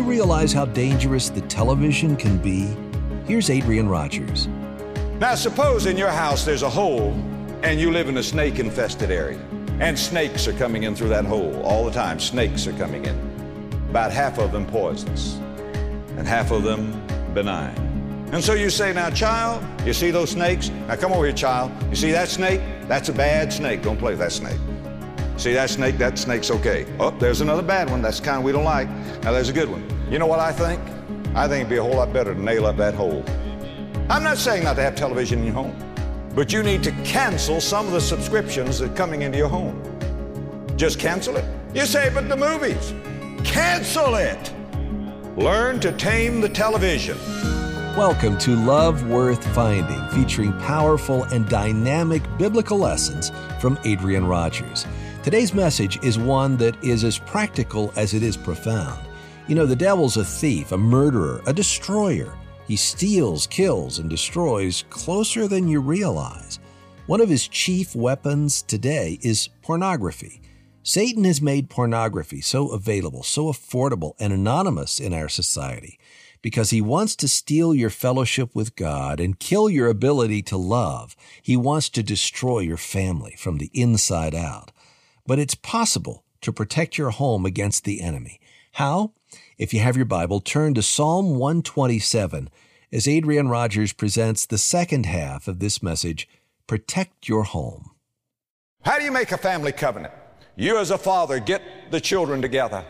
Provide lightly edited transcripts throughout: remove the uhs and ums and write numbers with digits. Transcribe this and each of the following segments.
realize how dangerous the television can be? Here's Adrian Rogers. Now suppose in your house there's a hole and you live in a snake-infested area, and snakes are coming in through that hole all the time. Snakes are coming in. About half of them poisonous and half of them benign. And so you say, now child, you see those snakes? Now come over here, child. You see that snake? That's a bad snake. Don't play with that snake. See that snake? That snake's okay. Oh, there's another bad one. That's the kind we don't like. Now there's a good one. You know what I think? I think it'd be a whole lot better to nail up that hole. I'm not saying not to have television in your home, but you need to cancel some of the subscriptions that are coming into your home. Just cancel it. You say, but the movies. Cancel it. Learn to tame the television. Welcome to Love Worth Finding, featuring powerful and dynamic biblical lessons from Adrian Rogers. Today's message is one that is as practical as it is profound. You know, the devil's a thief, a murderer, a destroyer. He steals, kills, and destroys closer than you realize. One of his chief weapons today is pornography. Satan has made pornography so available, so affordable, and anonymous in our society because he wants to steal your fellowship with God and kill your ability to love. He wants to destroy your family from the inside out. But it's possible to protect your home against the enemy. How? If you have your Bible, turn to Psalm 127 as Adrian Rogers presents the second half of this message, Protect Your Home. How do you make a family covenant? You as a father get the children together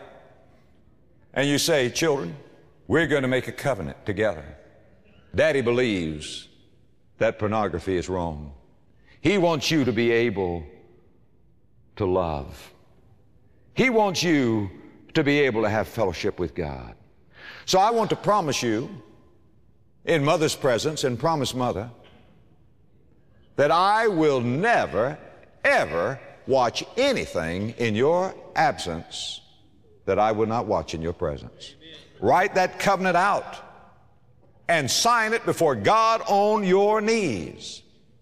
and you say, children, we're going to make a covenant together. Daddy believes that pornography is wrong. He wants you to be able to love. He wants you to be able to have fellowship with God. So I want to promise you, in mother's presence, and promise mother, that I will never, ever watch anything in your absence that I would not watch in your presence. Write that covenant out and sign it before God on your knees.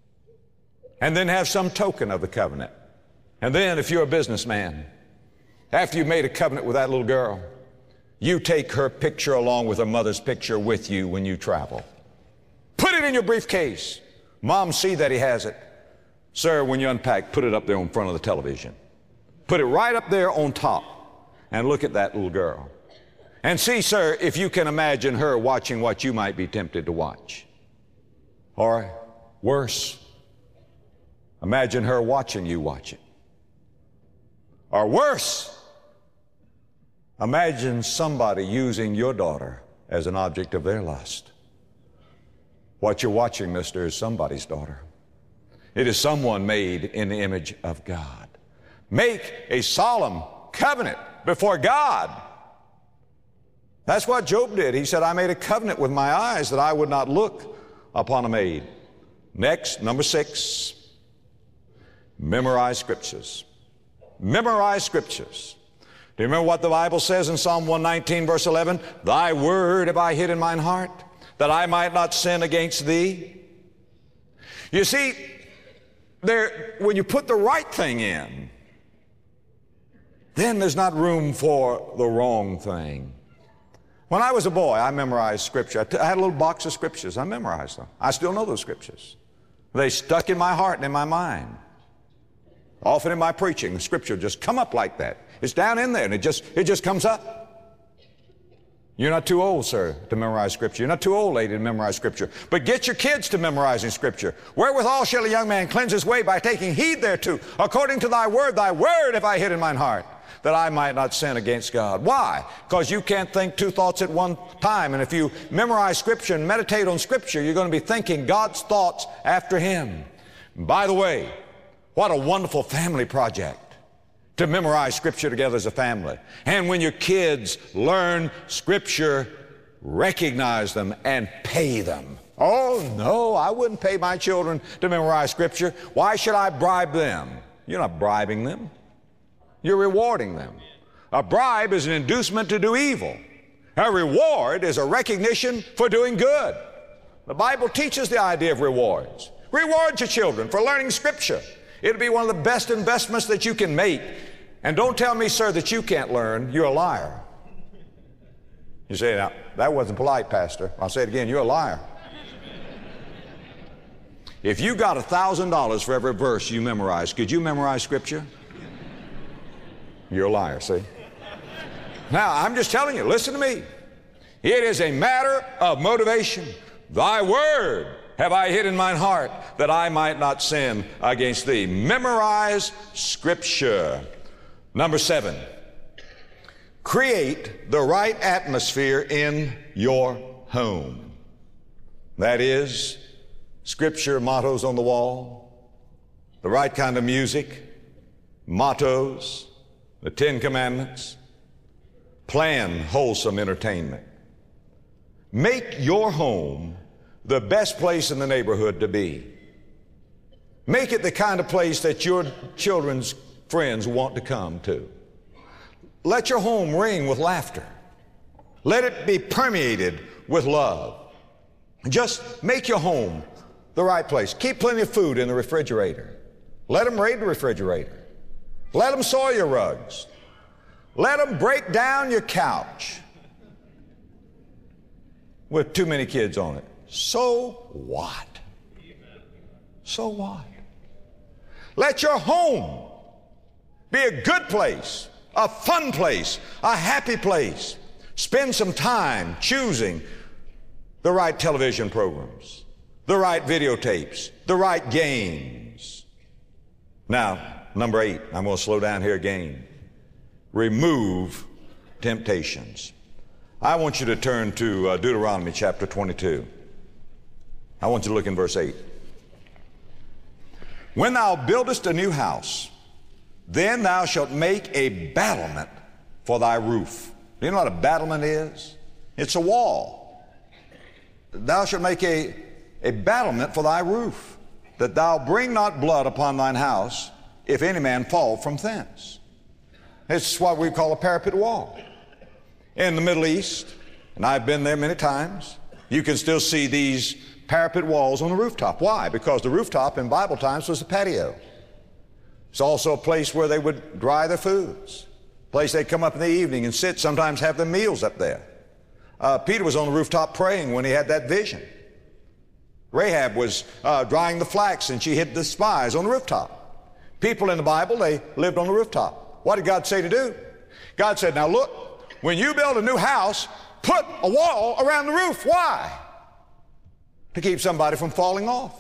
And then have some token of the covenant. And then if you're a businessman, after you've made a covenant with that little girl, you take her picture along with her mother's picture with you when you travel. Put it in your briefcase. Mom, see that he has it. Sir, when you unpack, put it up there in front of the television. Put it right up there on top and look at that little girl. And see, sir, if you can imagine her watching what you might be tempted to watch. Or worse, imagine her watching you watch it. Or worse, imagine somebody using your daughter as an object of their lust. What you're watching, mister, is somebody's daughter. It is someone made in the image of God. Make a solemn covenant before God. That's what Job did. He said, I made a covenant with my eyes that I would not look upon a maid. Next, number 6, memorize scriptures. Memorize scriptures. Do you remember what the Bible says in Psalm 119, verse 11? Thy word have I hid in mine heart, that I might not sin against thee. You see, when you put the right thing in, then there's not room for the wrong thing. When I was a boy, I memorized scripture. I had a little box of scriptures. I memorized them. I still know those scriptures. They stuck in my heart and in my mind. Often in my preaching, the scripture just come up like that. It's down in there and it just comes up. You're not too old, sir, to memorize scripture. You're not too old, lady, to memorize scripture. But get your kids to memorizing scripture. Wherewithal shall a young man cleanse his way? By taking heed thereto. According to thy word have I hid in mine heart, that I might not sin against God. Why? Because you can't think two thoughts at one time. And if you memorize scripture and meditate on scripture, you're going to be thinking God's thoughts after him. And by the way, what a wonderful family project to memorize scripture together as a family. And when your kids learn scripture, recognize them and pay them. Oh no, I wouldn't pay my children to memorize scripture. Why should I bribe them? You're not bribing them. You're rewarding them. A bribe is an inducement to do evil. A reward is a recognition for doing good. The Bible teaches the idea of rewards. Reward your children for learning scripture. It'll be one of the best investments that you can make. And don't tell me, sir, that you can't learn. You're a liar. You say, now, that wasn't polite, Pastor. I'll say it again, you're a liar. If you got $1,000 for every verse you memorized, could you memorize Scripture? You're a liar, see? Now, I'm just telling you, listen to me. It is a matter of motivation. Thy word have I hid in mine heart, that I might not sin against thee. Memorize Scripture. Number 7, create the right atmosphere in your home. That is, Scripture mottos on the wall, the right kind of music, mottos, the 10 Commandments. Plan wholesome entertainment. Make your home the best place in the neighborhood to be. Make it the kind of place that your children's friends want to come to. Let your home ring with laughter. Let it be permeated with love. Just make your home the right place. Keep plenty of food in the refrigerator. Let them raid the refrigerator. Let them soil your rugs. Let them break down your couch with too many kids on it. So what? So what? Let your home be a good place, a fun place, a happy place. Spend some time choosing the right television programs, the right videotapes, the right games. Now, number 8, I'm going to slow down here again. Remove temptations. I want you to turn to Deuteronomy chapter 22. I want you to look in verse 8. When thou buildest a new house, then thou shalt make a battlement for thy roof. Do you know what a battlement is? It's a wall. Thou shalt make a battlement for thy roof, that thou bring not blood upon thine house, if any man fall from thence. It's what we call a parapet wall. In the Middle East, and I've been there many times, you can still see these parapet walls on the rooftop. Why? Because the rooftop in Bible times was a patio. It's also a place where they would dry their foods, a place they'd come up in the evening and sit, sometimes have their meals up there. Peter was on the rooftop praying when he had that vision. Rahab was drying the flax and she hid the spies on the rooftop. People in the Bible, they lived on the rooftop. What did God say to do? God said, now look, when you build a new house, put a wall around the roof. Why? To keep somebody from falling off.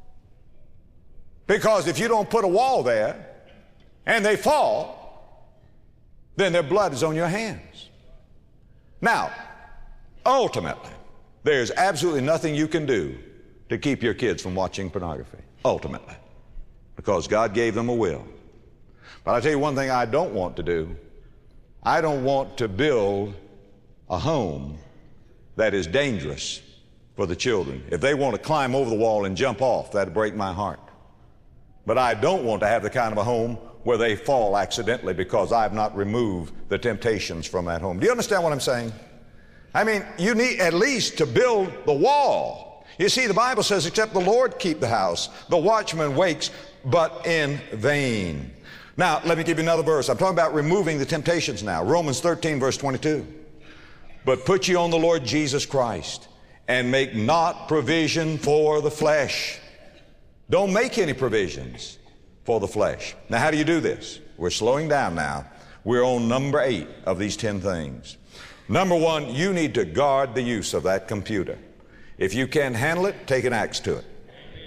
Because if you don't put a wall there and they fall, then their blood is on your hands. Now, ultimately, there's absolutely nothing you can do to keep your kids from watching pornography. Ultimately. Because God gave them a will. But I tell you one thing I don't want to do. I don't want to build a home that is dangerous for the children. If they want to climb over the wall and jump off, that'd break my heart. But I don't want to have the kind of a home where they fall accidentally because I've not removed the temptations from that home. Do you understand what I'm saying? I mean, you need at least to build the wall. You see, the Bible says, except the Lord keep the house, the watchman wakes, but in vain. Now, let me give you another verse. I'm talking about removing the temptations now. Romans 13, verse 22. But put ye on the Lord Jesus Christ, and make not provision for the flesh. Don't make any provisions for the flesh. Now, how do you do this? We're slowing down now. We're on number 8 of these 10 things. Number 1, you need to guard the use of that computer. If you can't handle it, take an axe to it.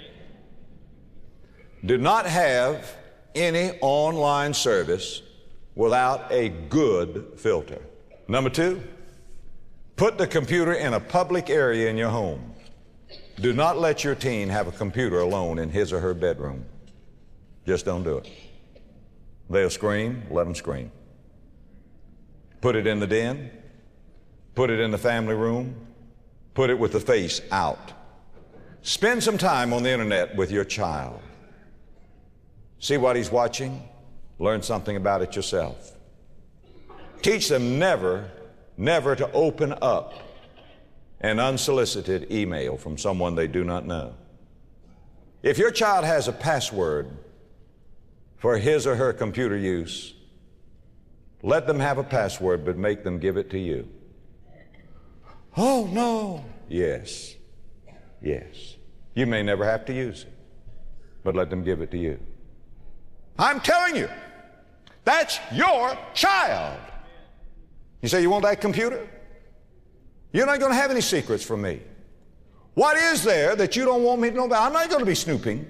Do not have any online service without a good filter. Number 2, put the computer in a public area in your home. Do not let your teen have a computer alone in his or her bedroom. Just don't do it. They'll scream, let them scream. Put it in the den. Put it in the family room. Put it with the face out. Spend some time on the internet with your child. See what he's watching. Learn something about it yourself. Teach them never to open up an unsolicited email from someone they do not know. If your child has a password for his or her computer use, let them have a password, but make them give it to you. Oh, no. Yes. Yes. You may never have to use it, but let them give it to you. I'm telling you, that's your child. You say, you want that computer? You're not going to have any secrets from me. What is there that you don't want me to know about? I'm not going to be snooping.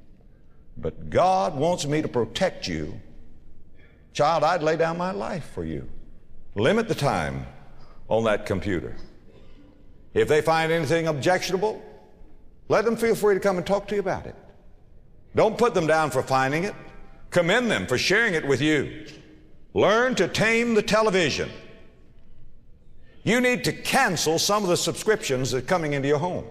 But God wants me to protect you. Child, I'd lay down my life for you. Limit the time on that computer. If they find anything objectionable, let them feel free to come and talk to you about it. Don't put them down for finding it. Commend them for sharing it with you. Learn to tame the television. You need to cancel some of the subscriptions that are coming into your home.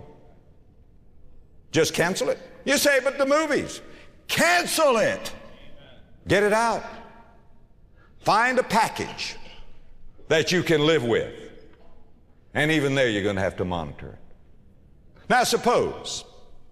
Just cancel it. You say, but the movies. Cancel it. Get it out. Find a package that you can live with. And even there, you're going to have to monitor it. Now, suppose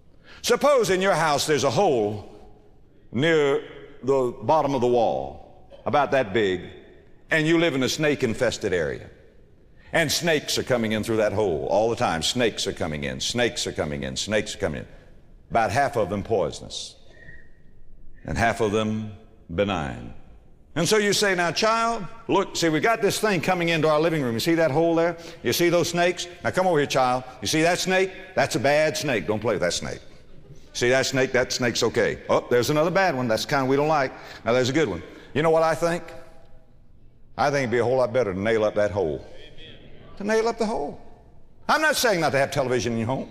in your house there's a hole near the bottom of the wall, about that big, and you live in a snake-infested area. And snakes are coming in through that hole all the time. Snakes are coming in, snakes are coming in, snakes are coming in. About half of them poisonous, and half of them benign. And so you say, now, child, look, see, we got this thing coming into our living room. You see that hole there? You see those snakes? Now, come over here, child. You see that snake? That's a bad snake. Don't play with that snake. See that snake? That snake's okay. Oh, there's another bad one. That's the kind we don't like. Now, there's a good one. You know what I think? I think it'd be a whole lot better to nail up that hole. To nail up the hole. I'm not saying not to have television in your home.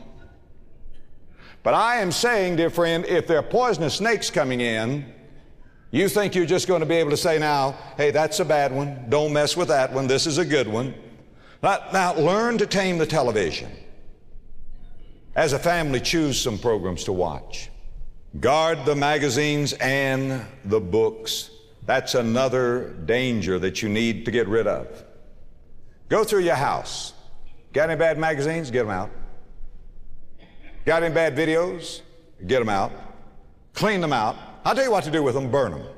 But I am saying, dear friend, if there are poisonous snakes coming in, you think you're just going to be able to say now, hey, that's a bad one. Don't mess with that one. This is a good one. Now, learn to tame the television. As a family, choose some programs to watch. Guard the magazines and the books. That's another danger that you need to get rid of. Go through your house. Got any bad magazines? Get them out. Got any bad videos? Get them out. Clean them out. I'll tell you what to do with them. Burn them.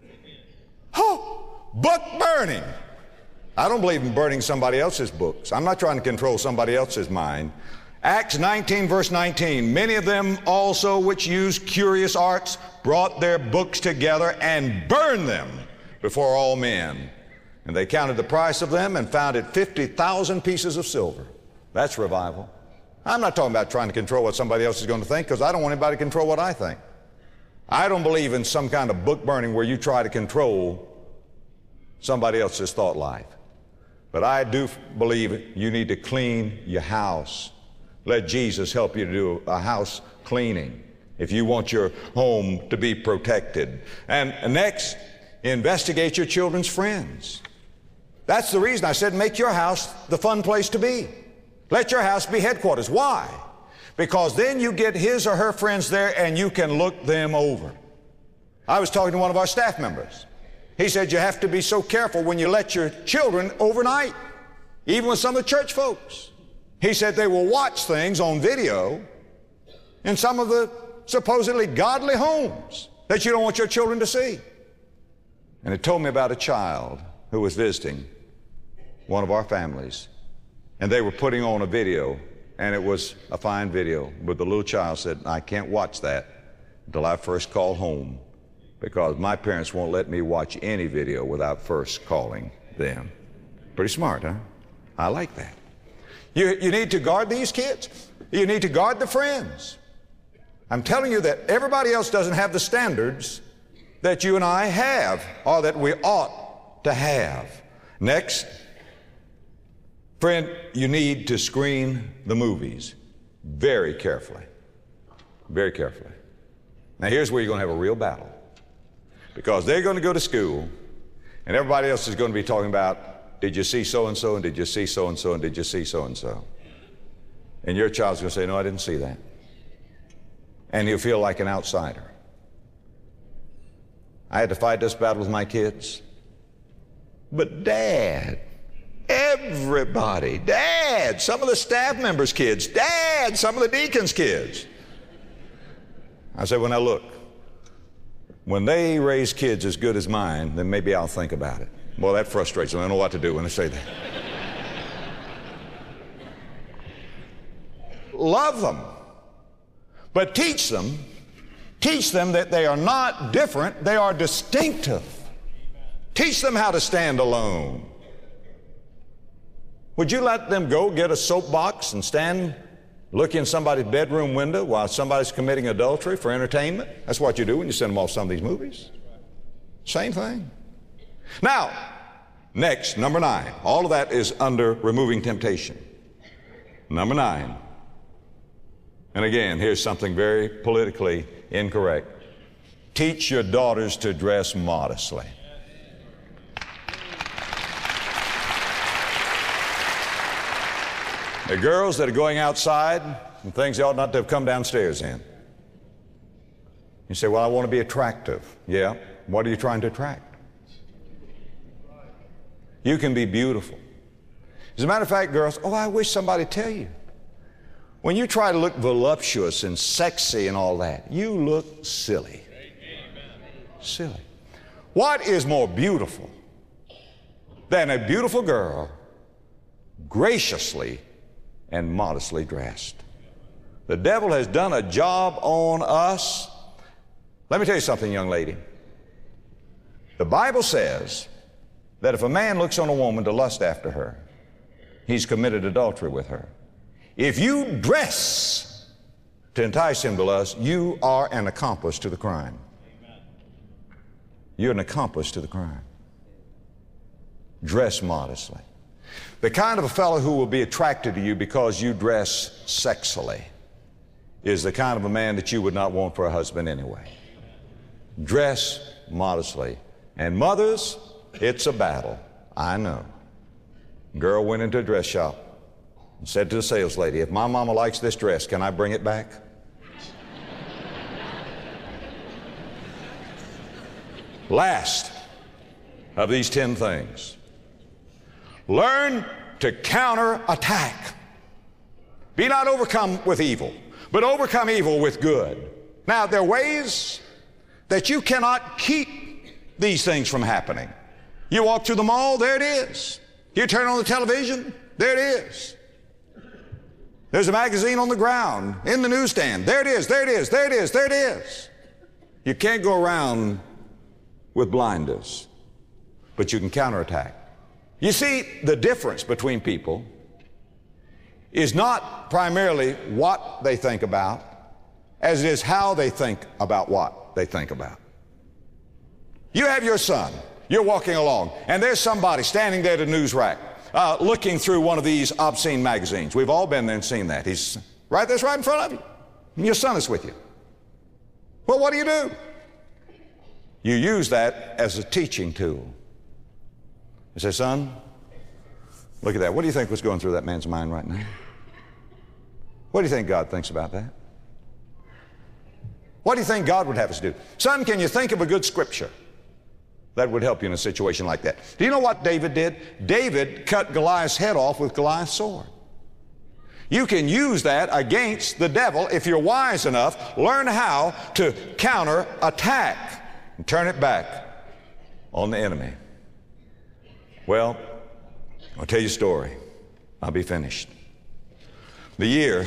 Oh, book burning. I don't believe in burning somebody else's books. I'm not trying to control somebody else's mind. Acts 19, verse 19. Many of them also which used curious arts brought their books together and burned them before all men. And they counted the price of them and found it 50,000 pieces of silver. That's revival. I'm not talking about trying to control what somebody else is going to think, because I don't want anybody to control what I think. I don't believe in some kind of book burning where you try to control somebody else's thought life. But I do believe you need to clean your house. Let Jesus help you to do a house cleaning if you want your home to be protected. And next, investigate your children's friends. That's the reason I said make your house the fun place to be. Let your house be headquarters. Why? Because then you get his or her friends there and you can look them over. I was talking to one of our staff members. He said you have to be so careful when you let your children overnight, even with some of the church folks. He said they will watch things on video in some of the supposedly godly homes that you don't want your children to see. And it told me about a child who was visiting one of our families, and they were putting on a video, and it was a fine video, but the little child said, I can't watch that until I first call home, because my parents won't let me watch any video without first calling them. Pretty smart, huh? I like that. You need to guard these kids. You need to guard the friends. I'm telling you that everybody else doesn't have the standards that you and I have, or that we ought to have. Next, friend, you need to screen the movies very carefully. Very carefully. Now here's where you're going to have a real battle. Because they're going to go to school, and everybody else is going to be talking about, did you see so-and-so, and did you see so-and-so, and did you see so-and-so? And your child's going to say, no, I didn't see that. And he'll feel like an outsider. I had to fight this battle with my kids. But Dad, everybody, Dad, some of the staff members' kids, Dad, some of the deacons' kids. I said, well, now look, when they raise kids as good as mine, then maybe I'll think about it. Well, that frustrates them. I don't know what to do when they say that. love them, but teach them that they are not different, they are distinctive. Teach them how to stand alone. Would you let them go get a soapbox and stand, look in somebody's bedroom window while somebody's committing adultery for entertainment? That's what you do when you send them off some of these movies. Same thing. Now, next, number 9. All of that is under removing temptation. Number 9. And again, here's something very politically incorrect. Teach your daughters to dress modestly. There are girls that are going outside and things they ought not to have come downstairs in. You say, well, I want to be attractive. Yeah. What are you trying to attract? You can be beautiful. As a matter of fact, girls, I wish somebody would tell you. When you try to look voluptuous and sexy and all that, you look silly. Silly. What is more beautiful than a beautiful girl graciously and modestly dressed? The devil has done a job on us. Let me tell you something, young lady. The Bible says that if a man looks on a woman to lust after her, he's committed adultery with her. If you dress to entice him to lust, you are an accomplice to the crime. You're an accomplice to the crime. Dress modestly. The kind of a fellow who will be attracted to you because you dress sexily is the kind of a man that you would not want for a husband anyway. Dress modestly. And mothers, it's a battle. I know. Girl went into a dress shop and said to the sales lady, if my mama likes this dress, can I bring it back? Last of these 10 things. Learn to counterattack. Be not overcome with evil, but overcome evil with good. Now, there are ways that you cannot keep these things from happening. You walk through the mall, there it is. You turn on the television, there it is. There's a magazine on the ground, in the newsstand, there it is, there it is, there it is, there it is. You can't go around with blinders, but you can counterattack. You see, the difference between people is not primarily what they think about, as it is how they think about what they think about. You have your son, you're walking along, and there's somebody standing there at a news rack, looking through one of these obscene magazines. We've all been there and seen that. He's right there, right in front of you, and your son is with you. Well, what do? You use that as a teaching tool. You say, son, look at that. What do you think was going through that man's mind right now? What do you think God thinks about that? What do you think God would have us do? Son, can you think of a good scripture that would help you in a situation like that? Do you know what David did? David cut Goliath's head off with Goliath's sword. You can use that against the devil if you're wise enough. Learn how to counterattack and turn it back on the enemy. Well, I'll tell you a story. I'll be finished. The year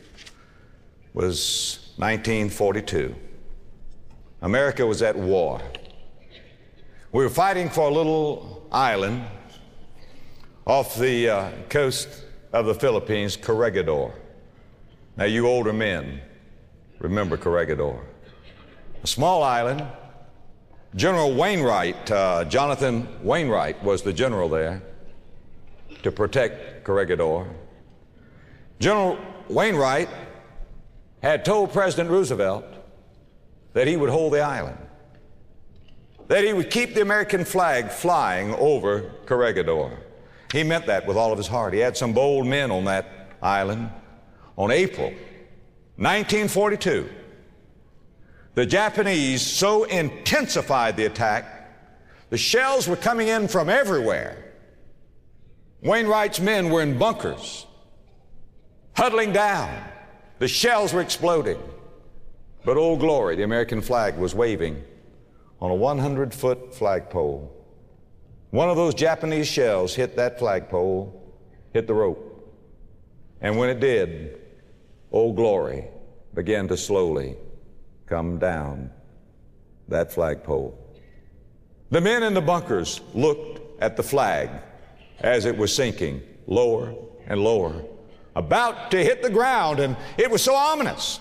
was 1942. America was at war. We were fighting for a little island off the coast of the Philippines, Corregidor. Now, you older men remember Corregidor. A small island. General Wainwright, Jonathan Wainwright was the general there to protect Corregidor. General Wainwright had told President Roosevelt that he would hold the island, that he would keep the American flag flying over Corregidor. He meant that with all of his heart. He had some bold men on that island. On April 1942, the Japanese so intensified the attack, the shells were coming in from everywhere. Wainwright's men were in bunkers, huddling down. The shells were exploding. But oh glory, the American flag was waving on a 100-foot flagpole. One of those Japanese shells hit that flagpole, hit the rope. And when it did, Old Glory began to slowly come down that flagpole. The men in the bunkers looked at the flag as it was sinking lower and lower, about to hit the ground, and it was so ominous.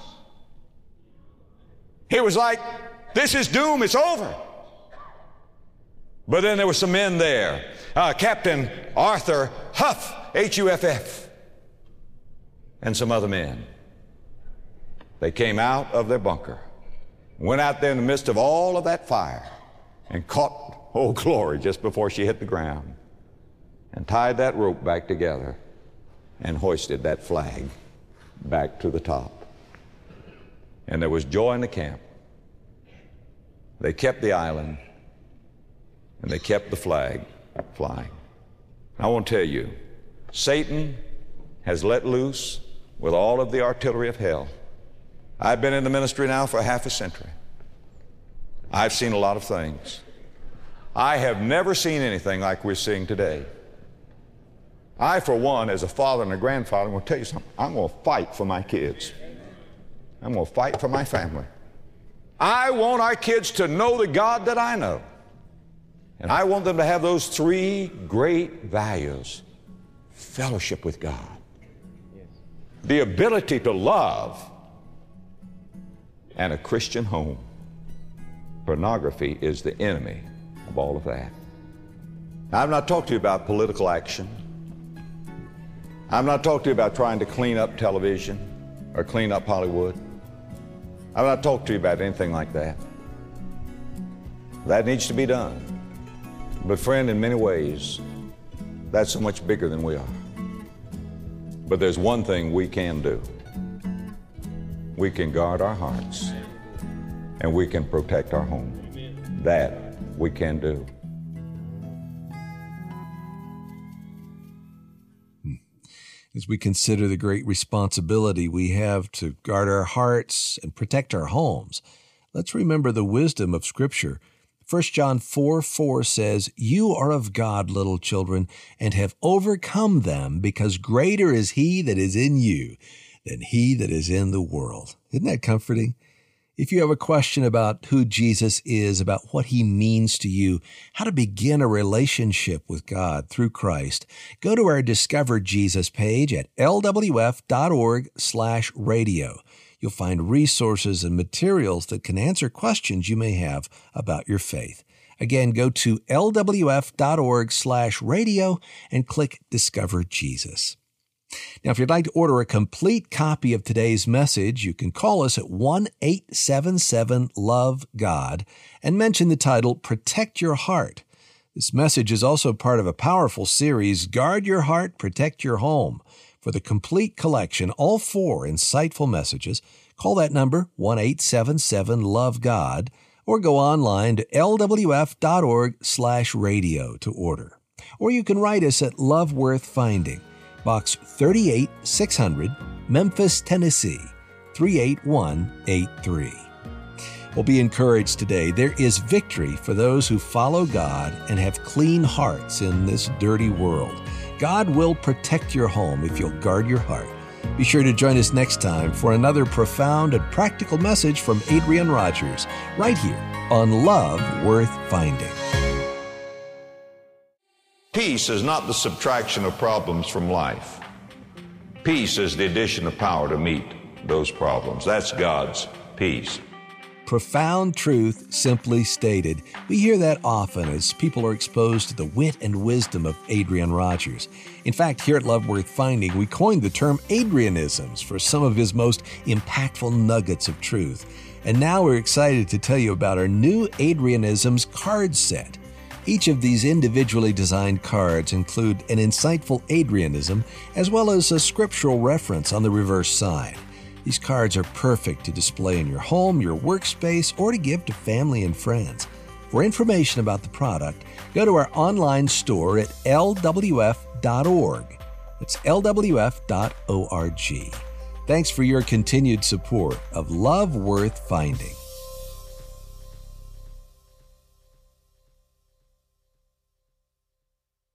It was like, this is doom, it's over. But then there were some men there. Captain Arthur Huff, H-U-F-F, and some other men. They came out of their bunker, went out there in the midst of all of that fire, and caught Old Glory just before she hit the ground, and tied that rope back together, and hoisted that flag back to the top. And there was joy in the camp. They kept the island, and they kept the flag flying. I want to tell you, Satan has let loose with all of the artillery of hell. I've been in the ministry now for half a century. I've seen a lot of things. I have never seen anything like we're seeing today. I, for one, as a father and a grandfather, I'm going to tell you something. I'm going to fight for my kids. I'm going to fight for my family. I want our kids to know the God that I know. And I want them to have those three great values: fellowship with God, the ability to love, and a Christian home. Pornography is the enemy of all of that. Now, I've not talked to you about political action. I'm not talking to you about trying to clean up television or clean up Hollywood. I've not talked to you about anything like that. That needs to be done. But friend, in many ways, that's so much bigger than we are. But there's one thing we can do. We can guard our hearts, and we can protect our home. That we can do. As we consider the great responsibility we have to guard our hearts and protect our homes, let's remember the wisdom of Scripture. 1 John 4:4 says, "You are of God, little children, and have overcome them, because greater is He that is in you than he that is in the world." Isn't that comforting? If you have a question about who Jesus is, about what He means to you, how to begin a relationship with God through Christ, go to our Discover Jesus page at lwf.org/radio. You'll find resources and materials that can answer questions you may have about your faith. Again, go to lwf.org/radio and click Discover Jesus. Now, if you'd like to order a complete copy of today's message, you can call us at 1-877-LOVE-GOD and mention the title, Protect Your Heart. This message is also part of a powerful series, Guard Your Heart, Protect Your Home. For the complete collection, all 4 insightful messages, call that number, 1-877-LOVE-GOD, or go online to lwf.org/radio to order. Or you can write us at Love Worth Finding, Box 38600, Memphis, Tennessee, 38183. Well, be encouraged today. There is victory for those who follow God and have clean hearts in this dirty world. God will protect your home if you'll guard your heart. Be sure to join us next time for another profound and practical message from Adrian Rogers, right here on Love Worth Finding. Peace is not the subtraction of problems from life. Peace is the addition of power to meet those problems. That's God's peace. Profound truth, simply stated. We hear that often as people are exposed to the wit and wisdom of Adrian Rogers. In fact, here at Love Worth Finding, we coined the term Adrianisms for some of his most impactful nuggets of truth. And now we're excited to tell you about our new Adrianisms card set. Each of these individually designed cards include an insightful Adrianism as well as a scriptural reference on the reverse side. These cards are perfect to display in your home, your workspace, or to give to family and friends. For information about the product, go to our online store at lwf.org. It's lwf.org. Thanks for your continued support of Love Worth Finding.